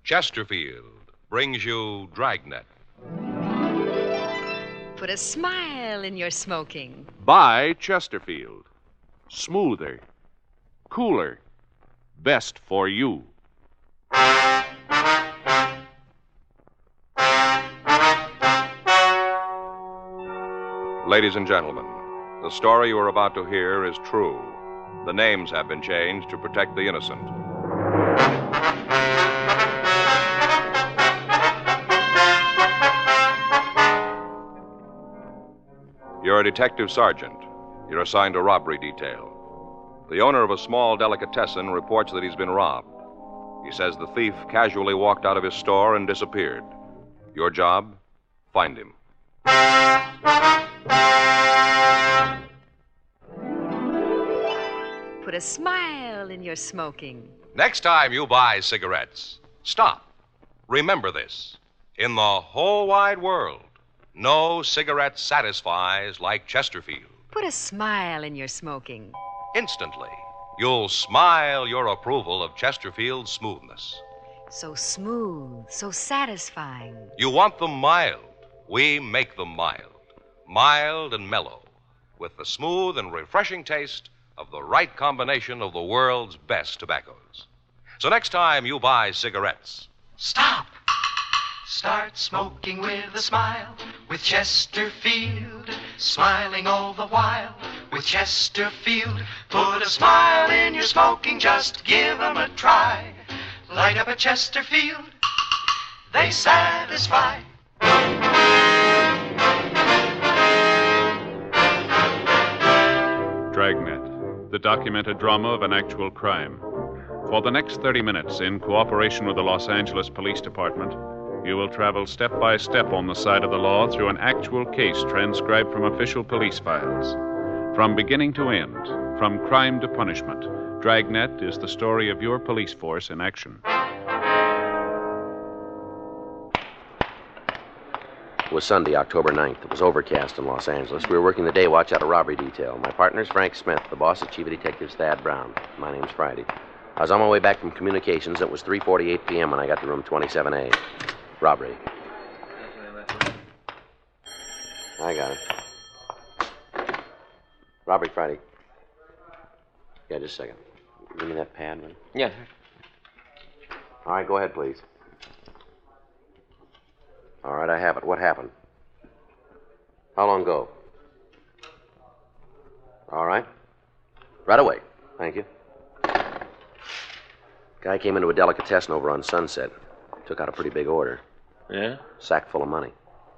Chesterfield brings you Dragnet. Put a smile in your smoking. Buy Chesterfield. Smoother. Cooler. Best for you. Ladies and gentlemen, the story you are about to hear is true. The names have been changed to protect the innocent. You're a detective sergeant. You're assigned a robbery detail. The owner of a small delicatessen reports that he's been robbed. He says the thief casually walked out of his store and disappeared. Your job? Find him. Put a smile in your smoking. Next time you buy cigarettes, stop. Remember this. In the whole wide world, no cigarette satisfies like Chesterfield. Put a smile in your smoking. Instantly, you'll smile your approval of Chesterfield's smoothness. So smooth, so satisfying. You want them mild. We make them mild. Mild and mellow, with the smooth and refreshing taste of the right combination of the world's best tobaccos. So next time you buy cigarettes, stop. Start smoking with a smile with Chesterfield. Smiling all the while with Chesterfield. Put a smile in your smoking, just give 'em a try. Light up a Chesterfield, they satisfy. Dragnet, the documented drama of an actual crime. For the next 30 minutes, in cooperation with the Los Angeles Police Department, you will travel step by step on the side of the law through an actual case transcribed from official police files. From beginning to end, from crime to punishment, Dragnet is the story of your police force in action. It was Sunday, October 9th. It was overcast in Los Angeles. We were working the day watch out of robbery detail. My partner's Frank Smith. The boss is Chief of Detectives Thad Brown. My name's Friday. I was on my way back from communications. It was 3:48 p.m. when I got to room 27A. Robbery. I got it. Robbery, Friday. Yeah, just a second. Give me that pad, man. Yeah. All right, go ahead, please. All right, I have it. What happened? How long ago? All right. Right away. Thank you. Guy came into a delicatessen over on Sunset. Took out a pretty big order. Yeah? Sack full of money.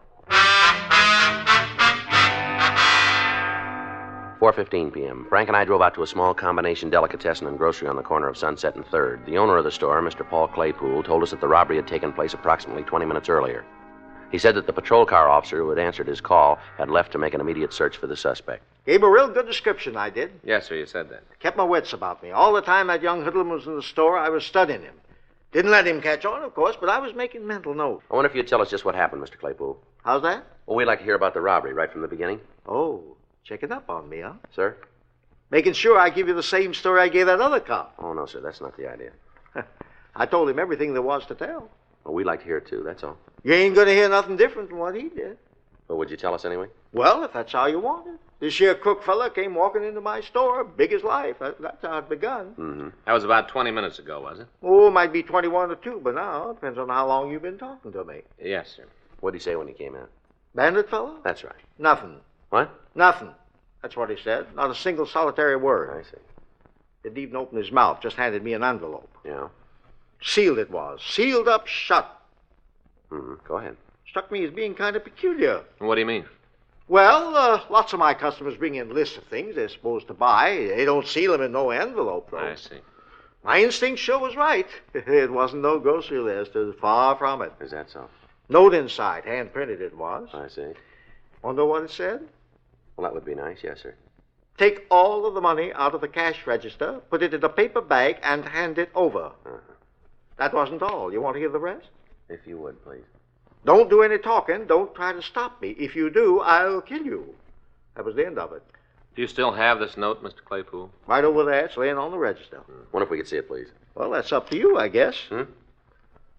4:15 p.m. Frank and I drove out to a small combination delicatessen and grocery on the corner of Sunset and 3rd. The owner of the store, Mr. Paul Claypool, told us that the robbery had taken place approximately 20 minutes earlier. He said that the patrol car officer who had answered his call had left to make an immediate search for the suspect. Gave a real good description, I did. Yes, sir, you said that. Kept my wits about me. All the time that young hoodlum was in the store, I was studying him. Didn't let him catch on, of course, but I was making mental notes. I wonder if you'd tell us just what happened, Mr. Claypool. How's that? Well, we'd like to hear about the robbery right from the beginning. Oh, checking up on me, huh? Sir? Making sure I give you the same story I gave that other cop. Oh, no, sir, that's not the idea. I told him everything there was to tell. Well, we'd like to hear it, too, that's all. You ain't going to hear nothing different from what he did. Well, would you tell us anyway? Well, if that's how you want it. This here crook fella came walking into my store, big as life. That's how it begun. Mm-hmm. That was about 20 minutes ago, was it? Oh, might be 21 or 2, but now depends on how long you've been talking to me. Yes, sir. What'd he say when he came in? Bandit fellow? That's right. Nothing. What? Nothing. That's what he said. Not a single solitary word. I see. Didn't even open his mouth. Just handed me an envelope. Yeah? Sealed it was. Sealed up shut. Mm-hmm. Go ahead. Struck me as being kind of peculiar. What do you mean? Well, lots of my customers bring in lists of things they're supposed to buy. They don't seal them in no envelope, though. I see. My instinct sure was right. It wasn't no grocery list. It was far from it. Is that so? Note inside. Hand-printed it was. I see. Want to know what it said? Well, that would be nice, yes, sir. Take all of the money out of the cash register, put it in a paper bag, and hand it over. Uh-huh. That wasn't all. You want to hear the rest? If you would, please. Don't do any talking. Don't try to stop me. If you do, I'll kill you. That was the end of it. Do you still have this note, Mr. Claypool? Right over there. It's laying on the register. Wonder if we could see it, please. Well, that's up to you, I guess. Hmm?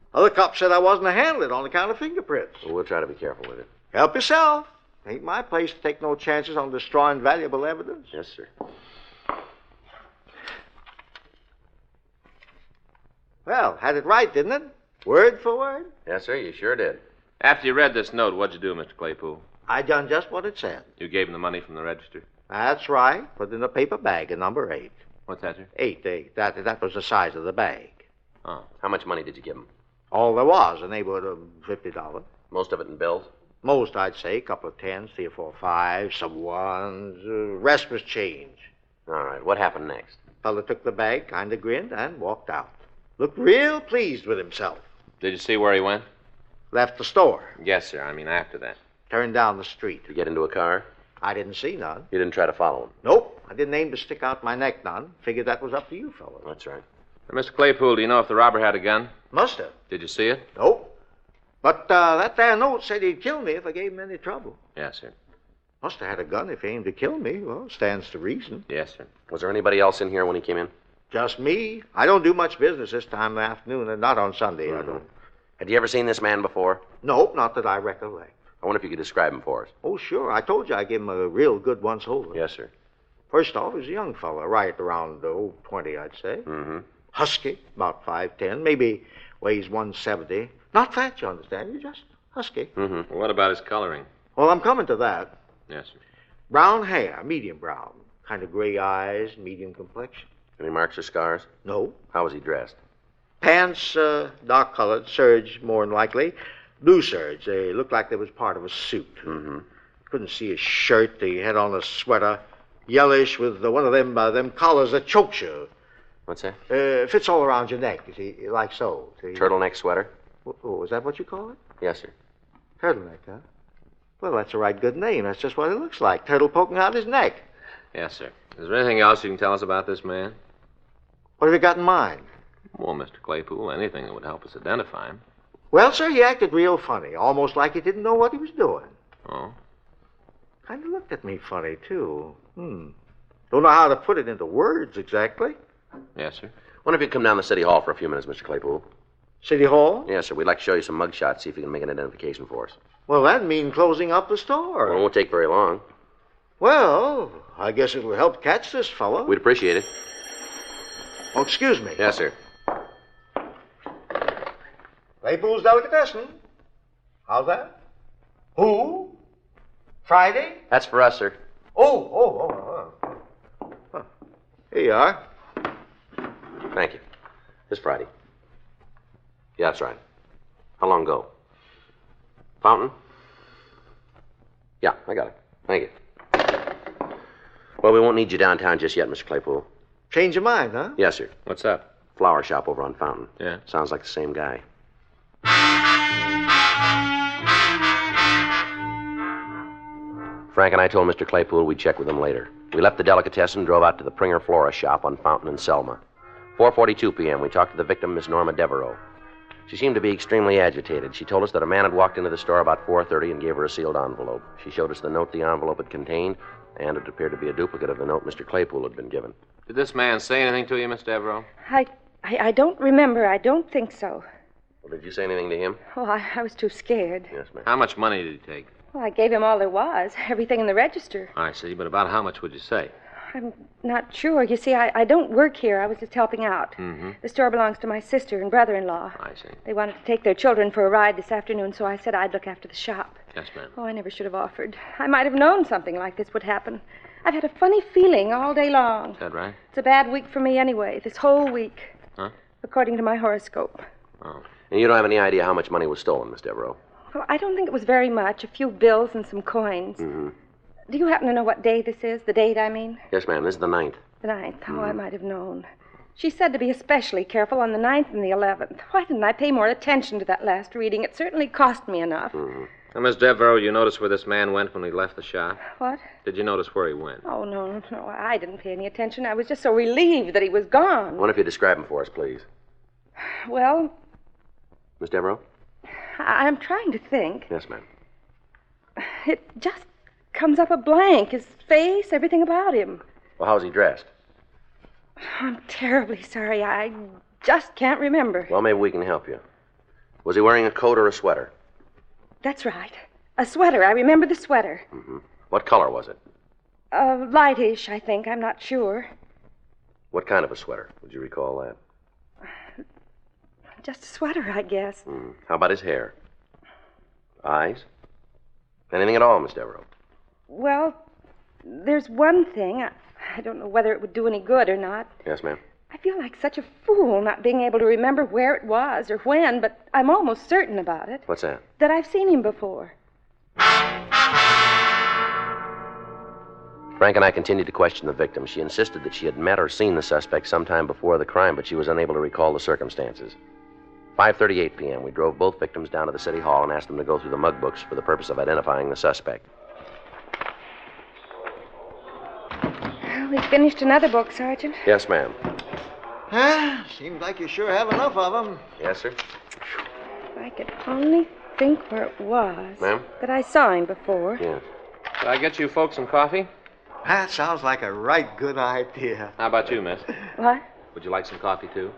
Other cops said I wasn't to handle it on account of fingerprints. Well, we'll try to be careful with it. Help yourself. Ain't my place to take no chances on destroying valuable evidence. Yes, sir. Well, had it right, didn't it? Word for word. Yes, sir, you sure did. After you read this note, what'd you do, Mr. Claypool? I done just what it said. You gave him the money from the register? That's right. Put in a paper bag at number 8. What's that, sir? 8. That was the size of the bag. Oh. How much money did you give him? All there was, a neighborhood of $50. Most of it in bills? Most, I'd say. A couple of 10s, 3 or 4 5s, some 1s. Rest was change. All right, what happened next? Fella took the bag, kind of grinned, and walked out. Looked real pleased with himself. Did you see where he went? Left the store. Yes, sir. I mean, after that. Turned down the street. Did you get into a car? I didn't see none. You didn't try to follow him? Nope. I didn't aim to stick out my neck none. Figured that was up to you fellas. That's right. Mr. Claypool, do you know if the robber had a gun? Must have. Did you see it? Nope. But that there note said he'd kill me if I gave him any trouble. Yes, sir. Must have had a gun if he aimed to kill me. Well, stands to reason. Yes, sir. Was there anybody else in here when he came in? Just me. I don't do much business this time of the afternoon, and not on Sunday. I don't. Had you ever seen this man before? Nope, not that I recollect. I wonder if you could describe him for us. Oh, sure. I told you I gave him a real good once-over. Yes, sir. First off, he was a young fella, right around 20, I'd say. Mm-hmm. Husky, about 5'10", maybe weighs 170. Not fat, you understand. You're just husky. Mm-hmm. What about his coloring? Well, I'm coming to that. Yes, sir. Brown hair, medium brown. Kind of gray eyes, medium complexion. Any marks or scars? No. How was he dressed? Pants, dark-colored, serge, more than likely. Blue serge. They looked like they was part of a suit. Mm-hmm. Couldn't see his shirt. He had on a sweater, yellowish, with one of them collars that chokes you. What's that? Fits all around your neck, you see, like so. See? Turtleneck sweater? Oh, is that what you call it? Yes, sir. Turtleneck, huh? Well, that's a right good name. That's just what it looks like. Turtle poking out his neck. Yes, sir. Is there anything else you can tell us about this man? What have you got in mind? Well, Mr. Claypool, anything that would help us identify him. Well, sir, he acted real funny, almost like he didn't know what he was doing. Oh? Kind of looked at me funny, too. Don't know how to put it into words exactly. Yes, sir. Wonder if you'd come down to City Hall for a few minutes, Mr. Claypool. City Hall? Yes, sir. We'd like to show you some mugshots, see if you can make an identification for us. Well, that'd mean closing up the store. Well, it won't take very long. Well, I guess it will help catch this fellow. We'd appreciate it. Oh, excuse me. Yes, sir. Claypool's Delicatessen. How's that? Who? Friday? That's for us, sir. Oh. Huh. Here you are. Thank you. This Friday. Yeah, that's right. How long ago? Fountain? Yeah, I got it. Thank you. Well, we won't need you downtown just yet, Mr. Claypool. Change your mind, huh? Yes, sir. What's up? Flower shop over on Fountain. Yeah? Sounds like the same guy. Frank and I told Mr. Claypool we'd check with him later. We left the delicatessen and drove out to the Pringer Flora shop on Fountain and Selma. 4:42 p.m., we talked to the victim, Miss Norma Devereaux. She seemed to be extremely agitated. She told us that a man had walked into the store about 4:30 and gave her a sealed envelope. She showed us the note the envelope had contained, and it appeared to be a duplicate of the note Mr. Claypool had been given. Did this man say anything to you, Miss Devereaux? I don't remember. I don't think so. Well, did you say anything to him? Oh, I was too scared. Yes, ma'am. How much money did he take? Well, I gave him all there was, everything in the register. I see, but about how much would you say? I'm not sure. You see, I don't work here. I was just helping out. Mm-hmm. The store belongs to my sister and brother-in-law. I see. They wanted to take their children for a ride this afternoon, so I said I'd look after the shop. Yes, ma'am. Oh, I never should have offered. I might have known something like this would happen. I've had a funny feeling all day long. Is that right? It's a bad week for me anyway, this whole week. Huh? According to my horoscope. Oh. And you don't have any idea how much money was stolen, Miss Devereaux? Well, I don't think it was very much. A few bills and some coins. Mm-hmm. Do you happen to know what day this is? The date, I mean? Yes, ma'am. This is the 9th. The 9th. Oh, I might have known. She said to be especially careful on the 9th and the 11th. Why didn't I pay more attention to that last reading? It certainly cost me enough. Mm-hmm. Now, Miss Devereaux, you noticed where this man went when he left the shop? What? Did you notice where he went? Oh, no. I didn't pay any attention. I was just so relieved that he was gone. I wonder if you describe him for us, please. Well, Miss Devereaux? I'm trying to think. Yes, ma'am. It just comes up a blank. His face, everything about him. Well, how's he dressed? I'm terribly sorry. I just can't remember. Well, maybe we can help you. Was he wearing a coat or a sweater? That's right. A sweater. I remember the sweater. Mm-hmm. What color was it? Lightish, I think. I'm not sure. What kind of a sweater? Would you recall that? Just a sweater, I guess. How about his hair? Eyes? Anything at all, Miss Devereaux? Well, there's one thing. I don't know whether it would do any good or not. Yes, ma'am. I feel like such a fool not being able to remember where it was or when, but I'm almost certain about it. What's that? That I've seen him before. Frank and I continued to question the victim. She insisted that she had met or seen the suspect sometime before the crime, but she was unable to recall the circumstances. 5:38 p.m., we drove both victims down to the city hall and asked them to go through the mug books for the purpose of identifying the suspect. Well, we finished another book, Sergeant. Yes, ma'am. Seems like you sure have enough of them. Yes, sir. If I could only think where it was. Ma'am? That I saw him before. Yes. Did I get you folks some coffee? That sounds like a right good idea. How about you, miss? What? Would you like some coffee, too?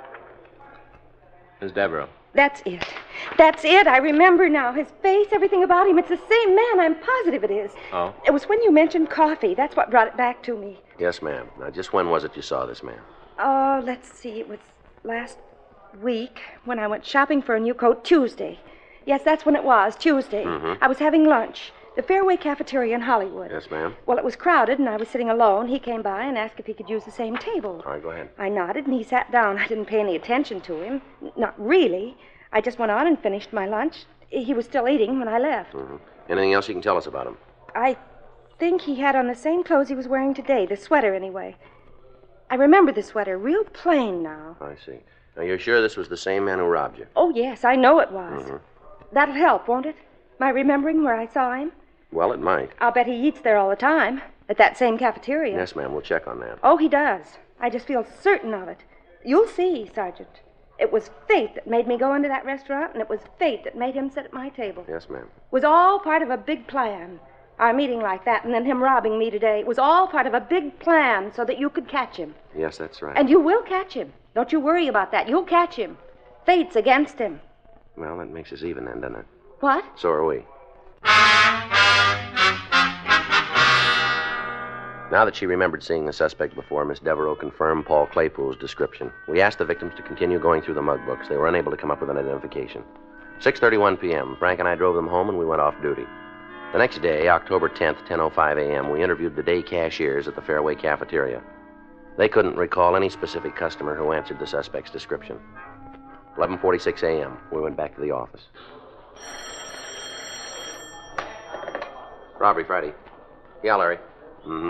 Miss Devereaux. That's it. That's it. I remember now. His face, everything about him. It's the same man. I'm positive it is. Oh? It was when you mentioned coffee. That's what brought it back to me. Yes, ma'am. Now, just when was it you saw this man? Oh, let's see. It was last week when I went shopping for a new coat. Tuesday. Yes, that's when it was. Tuesday. Mm-hmm. I was having lunch. The Fairway Cafeteria in Hollywood. Yes, ma'am. Well, it was crowded, and I was sitting alone. He came by and asked if he could use the same table. All right, go ahead. I nodded, and he sat down. I didn't pay any attention to him. Not really. I just went on and finished my lunch. He was still eating when I left. Mm-hmm. Anything else you can tell us about him? I think he had on the same clothes he was wearing today, the sweater anyway. I remember the sweater, real plain now. I see. Now, you're sure this was the same man who robbed you? Oh, yes, I know it was. Mm-hmm. That'll help, won't it? My remembering where I saw him? Well, it might. I'll bet he eats there all the time, at that same cafeteria. Yes, ma'am. We'll check on that. Oh, he does. I just feel certain of it. You'll see, Sergeant. It was fate that made me go into that restaurant, and it was fate that made him sit at my table. Yes, ma'am. It was all part of a big plan. Our meeting like that, and then him robbing me today. It was all part of a big plan so that you could catch him. Yes, that's right. And you will catch him. Don't you worry about that. You'll catch him. Fate's against him. Well, that makes us even then, doesn't it? What? So are we. Now that she remembered seeing the suspect before, Miss Devereaux confirmed Paul Claypool's description. We asked the victims to continue going through the mug books. They were unable to come up with an identification. 6:31 p.m., Frank and I drove them home, and we went off duty. The next day, October 10th, 10:05 a.m., we interviewed the day cashiers at the Fairway Cafeteria. They couldn't recall any specific customer who answered the suspect's description. 11:46 a.m., we went back to the office. Robbery Friday. Yeah, Larry. Mm-hmm.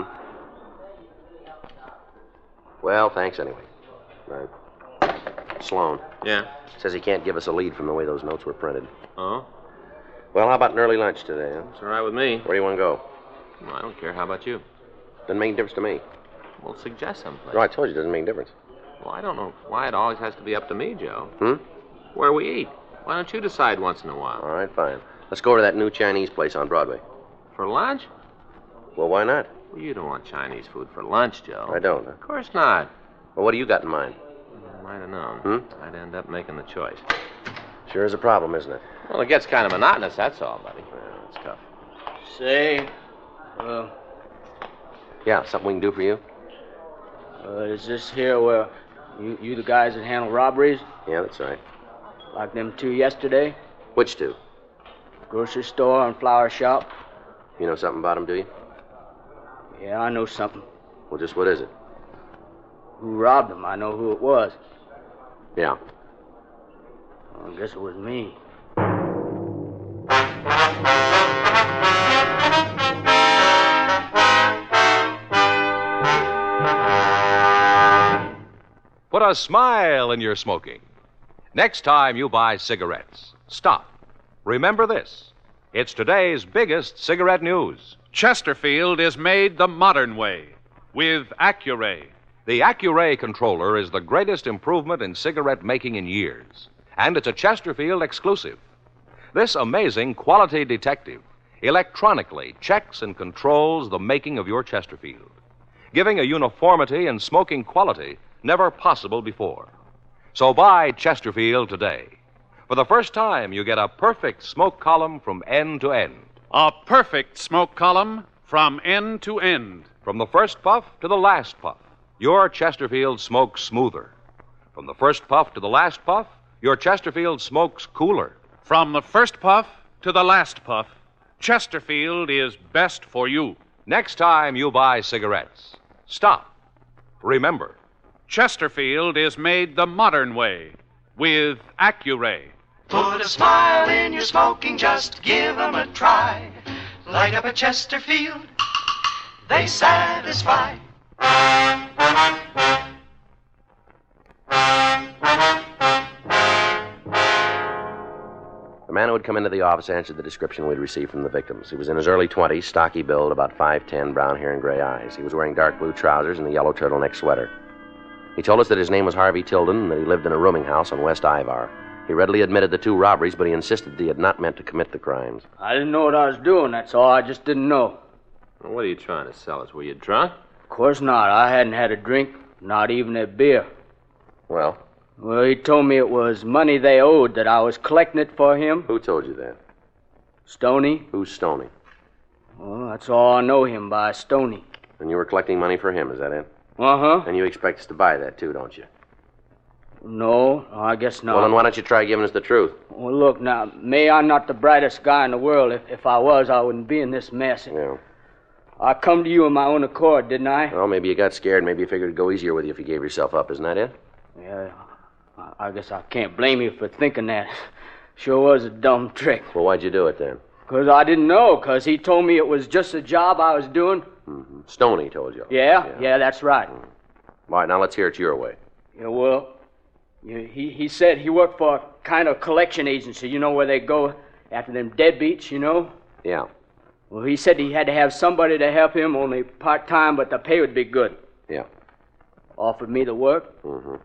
Well, thanks anyway. Right. Sloan. Yeah? Says he can't give us a lead from the way those notes were printed. Oh? Well, how about an early lunch today, huh? It's all right with me. Where do you want to go? Well, I don't care. How about you? Doesn't make any difference to me. Well, suggest someplace. No, I told you it doesn't make any difference. Well, I don't know why it always has to be up to me, Joe. Hmm? Where we eat. Why don't you decide once in a while? All right, fine. Let's go over to that new Chinese place on Broadway. For lunch? Well, why not? Well, you don't want Chinese food for lunch, Joe. I don't. Huh? Of course not. Well, what do you got in mind? I might have known. Hmm? I'd end up making the choice. Sure is a problem, isn't it? Well, it gets kind of monotonous, that's all, buddy. Well, it's tough. Say, Yeah, something we can do for you? is this here where you the guys that handle robberies? Yeah, that's right. Like them two yesterday? Which two? Grocery store and flower shop? You know something about them, do you? Yeah, I know something. Well, just what is it? Who robbed them? I know who it was. Yeah. Well, I guess it was me. Put a smile in your smoking. Next time you buy cigarettes, stop. Remember this. It's today's biggest cigarette news. Chesterfield is made the modern way with Accuray. The Accuray controller is the greatest improvement in cigarette making in years, and it's a Chesterfield exclusive. This amazing quality detective electronically checks and controls the making of your Chesterfield, giving a uniformity in smoking quality never possible before. So buy Chesterfield today. For the first time, you get a perfect smoke column from end to end. A perfect smoke column from end to end. From the first puff to the last puff, your Chesterfield smokes smoother. From the first puff to the last puff, your Chesterfield smokes cooler. From the first puff to the last puff, Chesterfield is best for you. Next time you buy cigarettes, stop. Remember, Chesterfield is made the modern way with Accuray. Put a smile in your smoking, just give 'em a try. Light up a Chesterfield, they satisfy. The man who had come into the office answered the description we'd received from the victims. He was in his early 20s, stocky build, about 5'10", brown hair and gray eyes. He was wearing dark blue trousers and a yellow turtleneck sweater. He told us that his name was Harvey Tilden and that he lived in a rooming house on West Ivar. He readily admitted the 2 robberies, but he insisted that he had not meant to commit the crimes. I didn't know what I was doing, that's all. I just didn't know. Well, what are you trying to sell us? Were you drunk? Of course not. I hadn't had a drink, not even a beer. Well? Well, he told me it was money they owed, that I was collecting it for him. Who told you that? Stoney. Who's Stoney? Well, that's all I know him by, Stoney. And you were collecting money for him, is that it? Uh-huh. And you expect us to buy that, too, don't you? No, I guess not. Well, then why don't you try giving us the truth? Well, look, now, may I'm not the brightest guy in the world. If I was, I wouldn't be in this mess. Yeah. I come to you of my own accord, didn't I? Well, maybe you got scared. Maybe you figured it'd go easier with you if you gave yourself up. Isn't that it? Yeah, I guess I can't blame you for thinking that. Sure was a dumb trick. Well, why'd you do it, then? 'Cause I didn't know, 'cause he told me it was just a job I was doing. Mm-hmm. Stoney told you. Yeah, that's right. All right, now let's hear it your way. Yeah, well, he said he worked for a kind of collection agency, you know, where they go after them deadbeats, you know? Yeah. Well, he said he had to have somebody to help him, only part-time, but the pay would be good. Yeah. Offered me the work. Mm-hmm.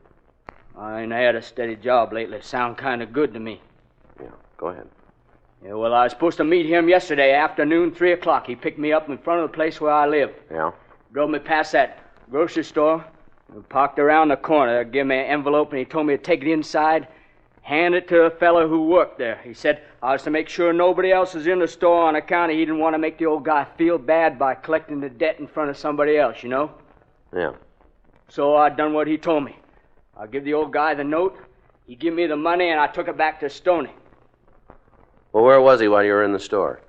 I ain't had a steady job lately. Sound kind of good to me. Yeah, go ahead. Yeah, well, I was supposed to meet him yesterday afternoon, 3 o'clock. He picked me up in front of the place where I live. Yeah? Drove me past that grocery store. We parked around the corner. Gave me an envelope, and he told me to take it inside, hand it to a fellow who worked there. He said I was to make sure nobody else was in the store on account of he didn't want to make the old guy feel bad by collecting the debt in front of somebody else, you know? Yeah. So I done what he told me. I give the old guy the note. He give me the money, and I took it back to Stoney. Well, where was he while you were in the store?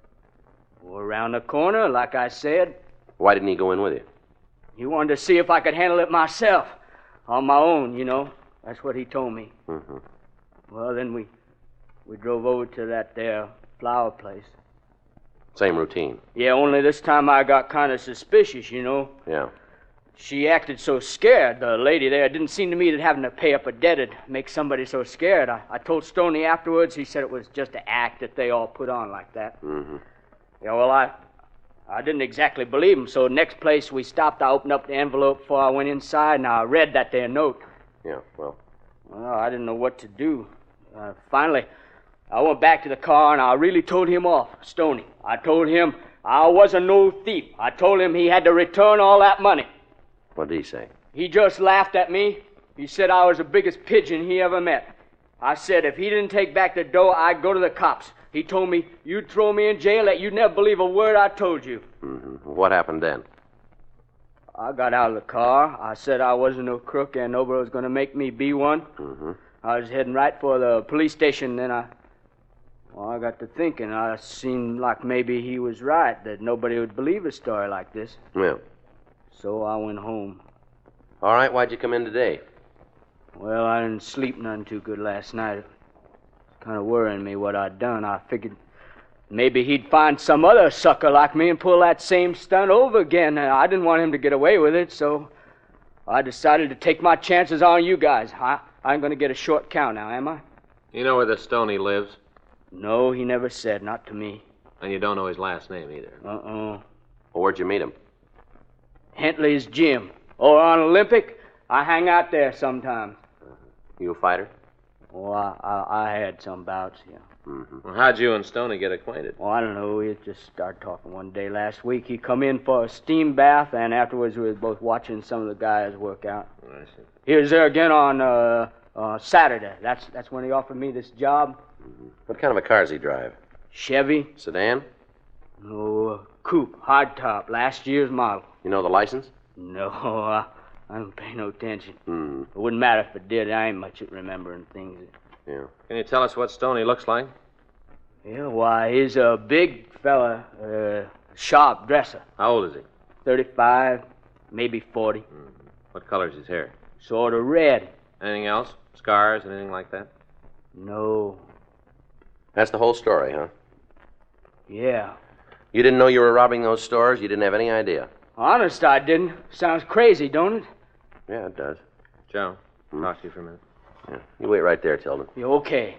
Well, around the corner, like I said. Why didn't he go in with you? He wanted to see if I could handle it myself. On my own, you know. That's what he told me. Mm-hmm. Well, then we drove over to that there flower place. Same routine. Yeah, only this time I got kind of suspicious, you know. Yeah. She acted so scared, the lady there. It didn't seem to me that having to pay up a debt would make somebody so scared. I told Stoney afterwards. He said it was just an act that they all put on like that. Mm-hmm. Yeah, well, I didn't exactly believe him, so next place we stopped, I opened up the envelope before I went inside, and I read that there note. Yeah, well? Well, I didn't know what to do. Finally, I went back to the car, and I really told him off, Stoney. I told him I wasn't no thief. I told him he had to return all that money. What did he say? He just laughed at me. He said I was the biggest pigeon he ever met. I said if he didn't take back the dough, I'd go to the cops. He told me you'd throw me in jail, that you'd never believe a word I told you. Mm-hmm. What happened then? I got out of the car. I said I wasn't no crook and nobody was going to make me be one. Mm-hmm. I was heading right for the police station, then I got to thinking. I seemed like maybe he was right, that nobody would believe a story like this. Yeah. So I went home. All right, why'd you come in today? Well, I didn't sleep none too good last night. It was kind of worrying me what I'd done. I figured maybe he'd find some other sucker like me and pull that same stunt over again. I didn't want him to get away with it, so I decided to take my chances on you guys. I ain't going to get a short count now, am I? You know where the Stoney lives? No, he never said, not to me. And you don't know his last name either. Well, where'd you meet him? Hentley's gym. Or on Olympic. I hang out there sometimes. You a fighter? Oh, I had some bouts, yeah. Mm-hmm. Well, how'd you and Stoney get acquainted? Oh, I don't know. We just started talking one day last week. He come in for a steam bath, and afterwards we was both watching some of the guys work out. I see. He was there again on Saturday. That's when he offered me this job. What kind of a car does he drive? Chevy? Sedan? No, coupe, hardtop, last year's model. You know the license? No, I don't pay no attention. It wouldn't matter if it did. I ain't much at remembering things. Yeah. Can you tell us what Stoney looks like? Yeah, why, he's a big fella, sharp dresser. How old is he? 35, maybe 40. What color's his hair? Sort of red. Anything else? Scars, anything like that? No. That's the whole story, huh? Yeah. You didn't know you were robbing those stores? You didn't have any idea? Honest, I didn't. Sounds crazy, don't it? Yeah, it does. Joe, talk to you for a minute. Yeah. You wait right there, Tilden. Yeah, okay.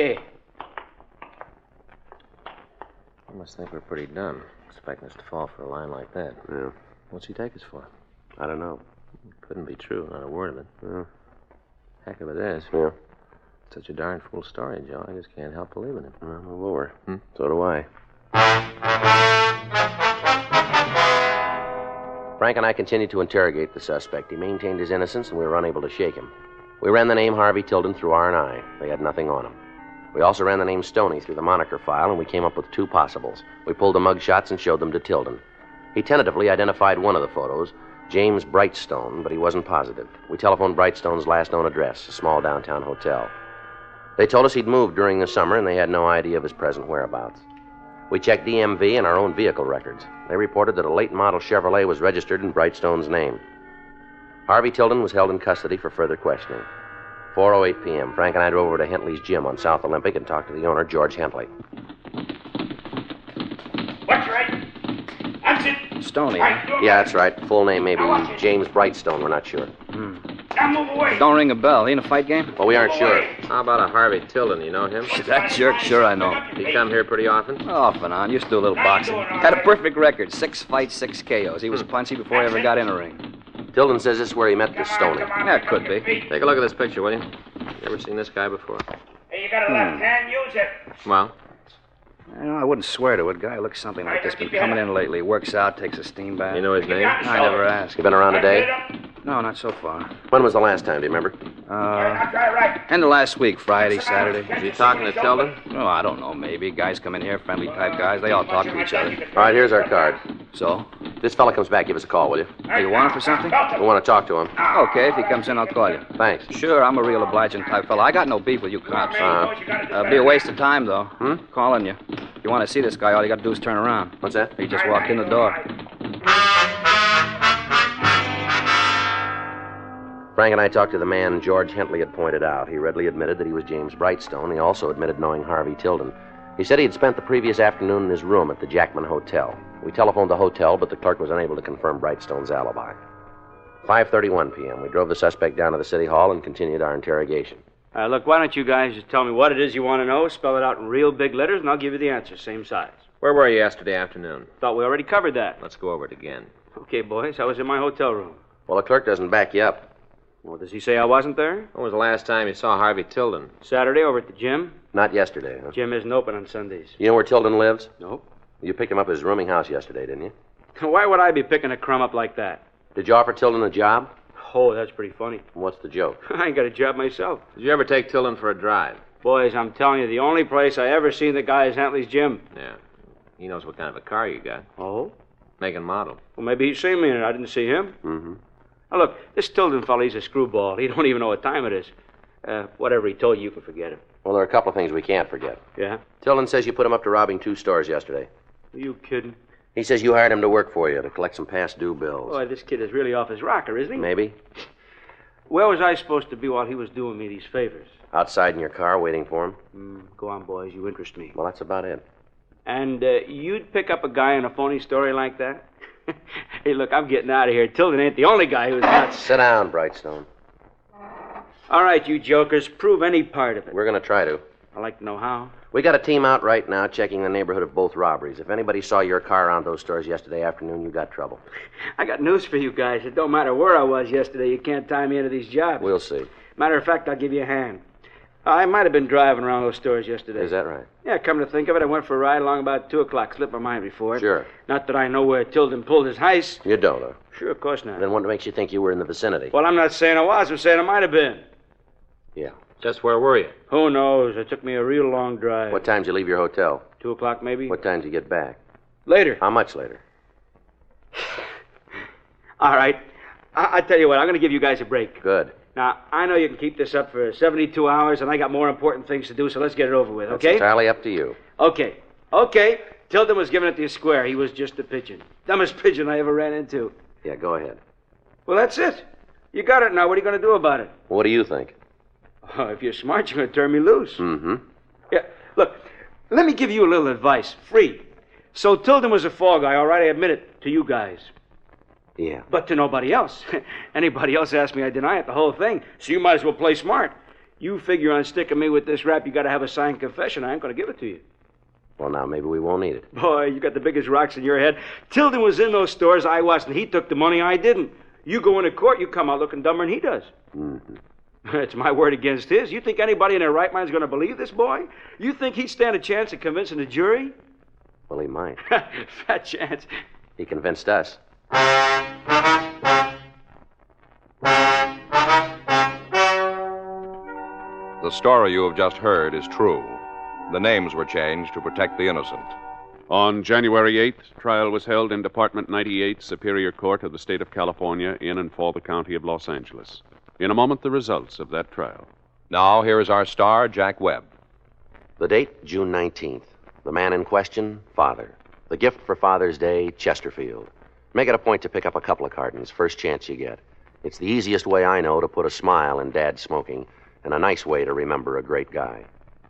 I must think we're pretty done, expecting us to fall for a line like that. Yeah. What's he take us for? I don't know. Couldn't be true, not a word of it. Yeah. Heck of it is. Yeah. Such a darn fool story, Joe. I just can't help believing it. Well, move over. So do I. Frank and I continued to interrogate the suspect. He maintained his innocence, and we were unable to shake him. We ran the name Harvey Tilden through R&I. They had nothing on him. We also ran the name Stoney through the moniker file, and we came up with two possibles. We pulled the mug shots and showed them to Tilden. He tentatively identified one of the photos, James Brightstone, but he wasn't positive. We telephoned Brightstone's last known address, a small downtown hotel. They told us he'd moved during the summer, and they had no idea of his present whereabouts. We checked DMV and our own vehicle records. They reported that a late model Chevrolet was registered in Brightstone's name. Harvey Tilden was held in custody for further questioning. 4:08 p.m., Frank and I drove over to Hentley's gym on South Olympic and talked to the owner, George Hentley. What's right? I'm it. Stoney. Yeah, that's right. Full name maybe James Brightstone. We're not sure. Now move away. Don't ring a bell. He in a fight game? Well, we aren't sure. How about a Harvey Tilden? You know him? That jerk? Sure I know. He come here pretty often? Off and on. Used to do a little boxing. Had a perfect record. 6 fights, 6 KOs. He was punchy before he ever got in a ring. Tilden says this is where he met this Stoney. Yeah, it could be. Take a look at this picture, will you? You ever seen this guy before? Hey, you got a left hand, use it. Well? I wouldn't swear to it. Guy looks something like this. Been coming in lately. Works out, takes a steam bath. You know his name? I never asked. You been around today? No, not so far. When was the last time, do you remember? End of last week, Friday, Saturday. Is he talking to Tilden? Oh, I don't know, maybe. Guys come in here, friendly type guys. They all talk to each other. All right, here's our card. So? This fella comes back, give us a call, will you? Hey, you want him for something? We want to talk to him. Okay, if he comes in, I'll call you. Thanks. Sure, I'm a real obliging type fella. I got no beef with you cops. Be a waste of time, though. Calling you. If you want to see this guy, all you got to do is turn around. What's that? He just walked in the door. Frank and I talked to the man George Hentley had pointed out. He readily admitted that he was James Brightstone. He also admitted knowing Harvey Tilden. He said he had spent the previous afternoon in his room at the Jackman Hotel. We telephoned the hotel, but the clerk was unable to confirm Brightstone's alibi. 5:31 p.m. We drove the suspect down to the city hall and continued our interrogation. Look, why don't you guys just tell me what it is you want to know, spell it out in real big letters, and I'll give you the answer, same size. Where were you yesterday afternoon? Thought we already covered that. Let's go over it again. Okay, boys, I was in my hotel room. Well, the clerk doesn't back you up. Well, does he say I wasn't there? When was the last time you saw Harvey Tilden? Saturday over at the gym. Not yesterday, huh? Gym isn't open on Sundays. You know where Tilden lives? Nope. You picked him up at his rooming house yesterday, didn't you? Why would I be picking a crumb up like that? Did you offer Tilden a job? Oh, that's pretty funny. What's the joke? I ain't got a job myself. Did you ever take Tilden for a drive? Boys, I'm telling you, the only place I ever seen the guy is Hentley's gym. Yeah. He knows what kind of a car you got. Oh? Make and model. Well, maybe he's seen me in it. I didn't see him. Mm-hmm. Now, look, this Tilden fella, he's a screwball. He don't even know what time it is. Whatever he told you, you can forget him. Well, there are a couple of things we can't forget. Yeah? Tilden says you put him up to robbing 2 stores yesterday. Are you kidding? He says you hired him to work for you, to collect some past due bills. Boy, this kid is really off his rocker, isn't he? Maybe. Where was I supposed to be while he was doing me these favors? Outside in your car, waiting for him. Go on, boys. You interest me. Well, that's about it. And you'd pick up a guy in a phony story like that? Hey, look, I'm getting out of here. Tilden ain't the only guy who's nuts. Sit down, Brightstone. All right, you jokers, prove any part of it. We're going to try to. I'd like to know how. We got a team out right now checking the neighborhood of both robberies. If anybody saw your car around those stores yesterday afternoon, you got trouble. I got news for you guys. It don't matter where I was yesterday. You can't tie me into these jobs. We'll see. Matter of fact, I'll give you a hand. I might have been driving around those stores yesterday. Is that right? Yeah, come to think of it, I went for a ride along about 2 o'clock. Slipped my mind before it. Sure. Not that I know where Tilden pulled his heist. You don't, huh? Sure, of course not. Then what makes you think you were in the vicinity? Well, I'm not saying I was. I'm saying I might have been. Yeah. Just where were you? Who knows? It took me a real long drive. What time did you leave your hotel? 2 o'clock, maybe? What time did you get back? Later. How much later? All right. I tell you what, I'm going to give you guys a break. Good. Now, I know you can keep this up for 72 hours, and I got more important things to do, so let's get it over with, That's okay? entirely up to you. Okay. Tilden was giving it to you square. He was just a pigeon. Dumbest pigeon I ever ran into. Yeah, go ahead. Well, that's it. You got it now. What are you going to do about it? What do you think? Oh, if you're smart, you're going to turn me loose. Mm-hmm. Yeah, look, let me give you a little advice, free. So Tilden was a fall guy, all right? I admit it to you guys. Yeah. But to nobody else. Anybody else asks me, I deny it, the whole thing. So you might as well play smart. You figure on sticking me with this rap, you got to have a signed confession. I ain't going to give it to you. Well, now maybe we won't need it. Boy, you got the biggest rocks in your head. Tilden was in those stores, I wasn't. He took the money, I didn't. You go into court, you come out looking dumber than he does. Mm-hmm. It's my word against his. You think anybody in their right mind is going to believe this boy? You think he'd stand a chance of convincing the jury? Well, he might. Fat chance. He convinced us. The story you have just heard is true. The names were changed to protect the innocent. On January 8th, trial was held in Department 98, Superior Court of the State of California, in and for the County of Los Angeles. In a moment, the results of that trial. Now, here is our star, Jack Webb. The date, June 19th. The man in question, Father. The gift for Father's Day, Chesterfield. Make it a point to pick up a couple of cartons, first chance you get. It's the easiest way I know to put a smile in Dad's smoking, and a nice way to remember a great guy.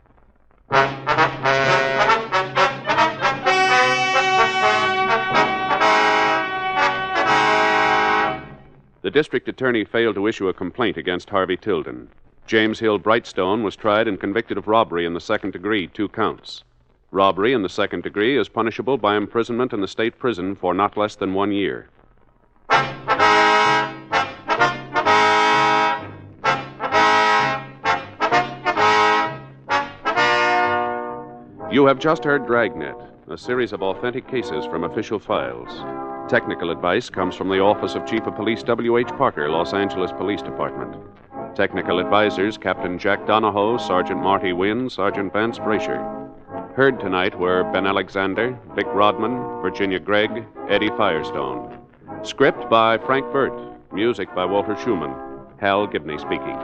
The district attorney failed to issue a complaint against Harvey Tilden. James Hill Brightstone was tried and convicted of robbery in the second degree, 2 counts. Robbery in the second degree is punishable by imprisonment in the state prison for not less than 1 year. You have just heard Dragnet, a series of authentic cases from official files. Technical advice comes from the Office of Chief of Police W.H. Parker, Los Angeles Police Department. Technical advisors Captain Jack Donahoe, Sergeant Marty Wynn, Sergeant Vance Brasher. Heard tonight were Ben Alexander, Vic Rodman, Virginia Gregg, Eddie Firestone. Script by Frank Burt. Music by Walter Schumann. Hal Gibney speaking.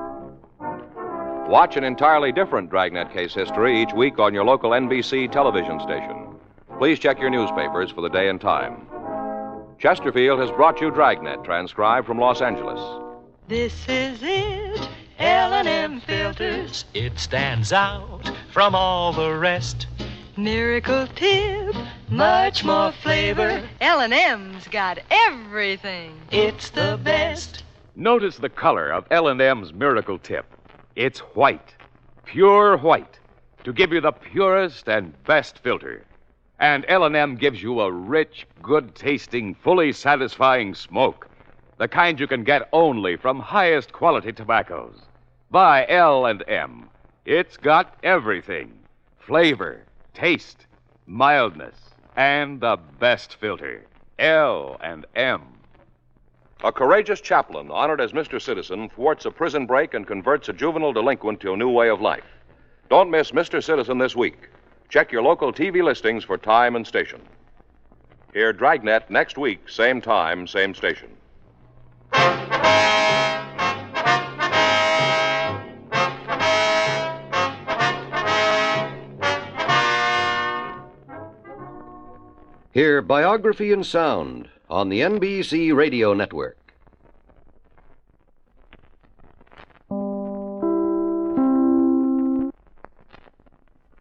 Watch an entirely different Dragnet case history each week on your local NBC television station. Please check your newspapers for the day and time. Chesterfield has brought you Dragnet, transcribed from Los Angeles. This is it, L&M Filters. It stands out from all the rest. Miracle tip, much more flavor. L&M's got everything. It's the best. Notice the color of L&M's Miracle Tip. It's white, pure white, to give you the purest and best filter. And L&M gives you a rich, good-tasting, fully satisfying smoke. The kind you can get only from highest quality tobaccos. Buy L&M. It's got everything. Flavor, taste, mildness, and the best filter. L&M. A courageous chaplain, honored as Mr. Citizen, thwarts a prison break and converts a juvenile delinquent to a new way of life. Don't miss Mr. Citizen this week. Check your local TV listings for time and station. Hear Dragnet next week, same time, same station. Hear Biography in Sound on the NBC Radio Network.